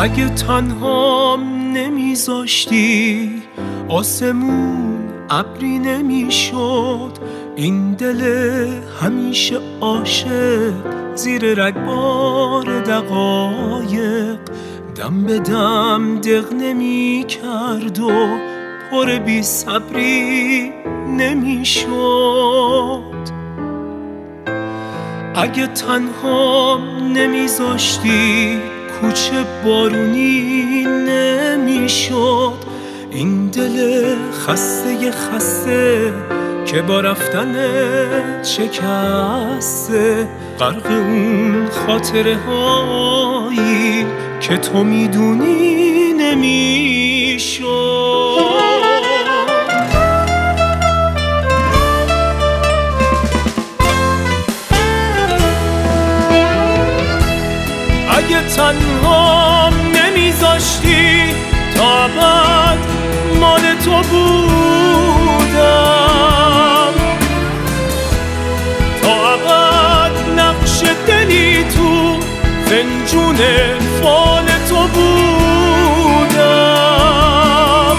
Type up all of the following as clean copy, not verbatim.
اگه تنهام نمیذاشتی آسمون ابری نمیشد، این دل همیشه عاشق زیر رگبار دقایق دم به دم دق نمی کرد و پر بی صبری نمیشد. اگه تنهام نمیذاشتی کوچه بارونی نمیشد، این دل خسته که با رفتن شکسته غرق اون خاطره هایی که تو میدونی نمیشد. اگه تنها نمیذاشتی تا بعد مال تو بودم، تا بعد نقش دلی تو فنجون فال تو بودم.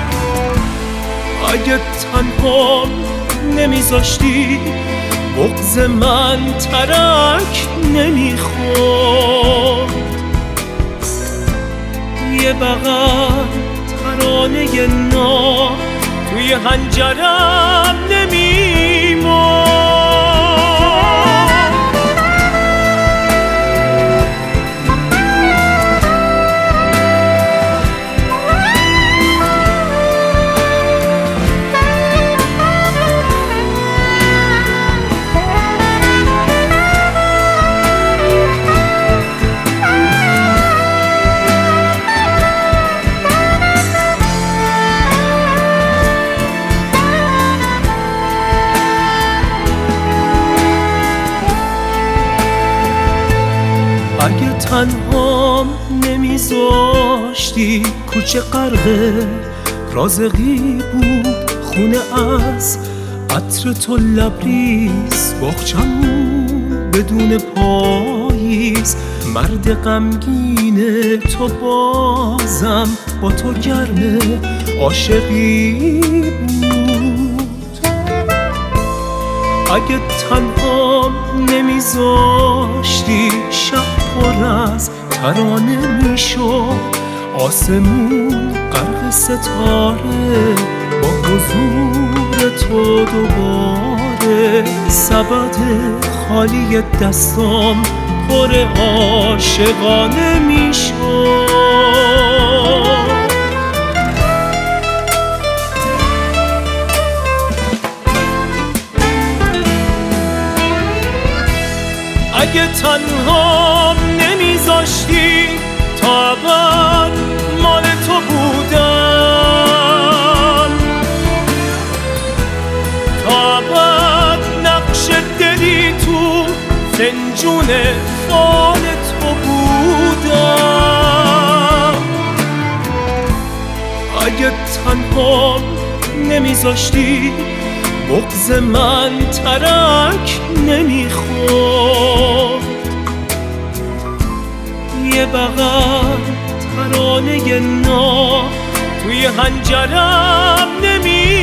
اگه تنها نمیذاشتی بغض من ترک نمیخورد، یه بغل ترانه نا توی حنجرم نمیمرد. اگه تنهام نمیذاشتی کوچه غرق رازقی بود، خونه از عطر تو لبریز، باغچمون بدون پاییز، مرد غمگین تو بازم با تو گرم عاشقی بود. اگه تنهام نمیذاشتی شب پر از ترانه میشد، آسمون غرق ستاره با حضور تو دوباره، سبد خالی دستام پر عاشقانه میشد. اگه تنها نمیذاشتی تا بعد مال تو بودم، تا بعد نقش دلی تو فنجون فال تو بودم. اگه تنها نمیذاشتی بغض من ترک نمیخورد، یه بغل ترانه نا توی حنجرم نمیمرد.